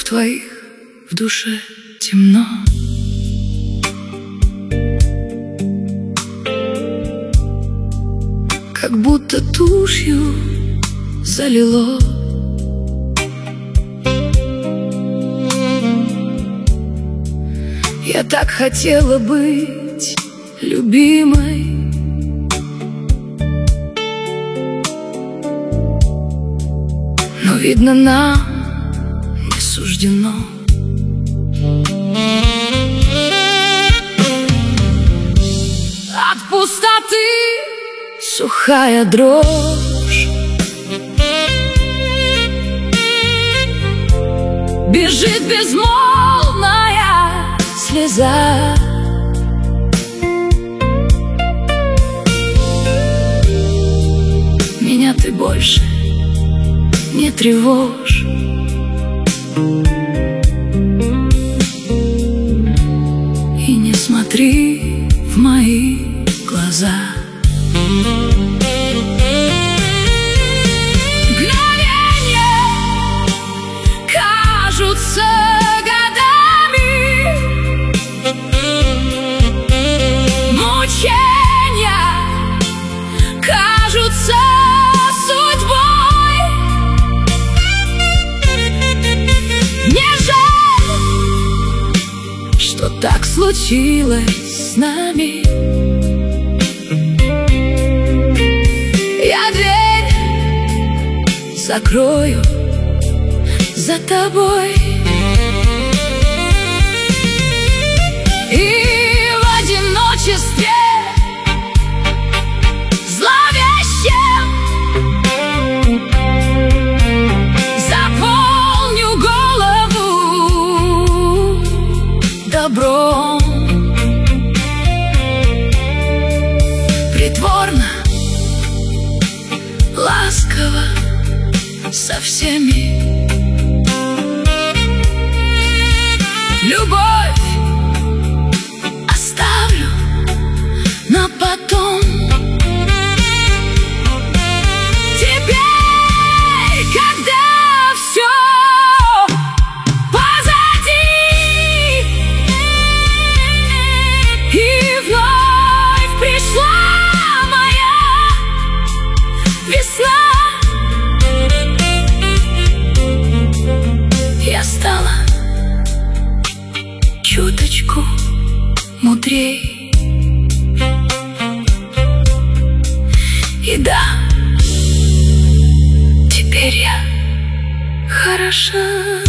твоих в душе темно. Как будто тушью залило. Я так хотела быть любимой, но, видно, нам не суждено. От пустоты сухая дрожь бежит безмолвная слеза. Меня ты больше не тревожь. И не смотри в мои глаза. Мгновения кажутся годами, мучения кажутся судьбой. Мне жаль, что так случилось с нами. Я дверь закрою за тобой, и в одиночестве зловещем заполню голову добром. Притворно, ласково со всеми. Любовь оставлю на потом. Теперь, когда все позади, и вновь пришла моя весна, я стала чуточку мудрей. И да, теперь я хороша.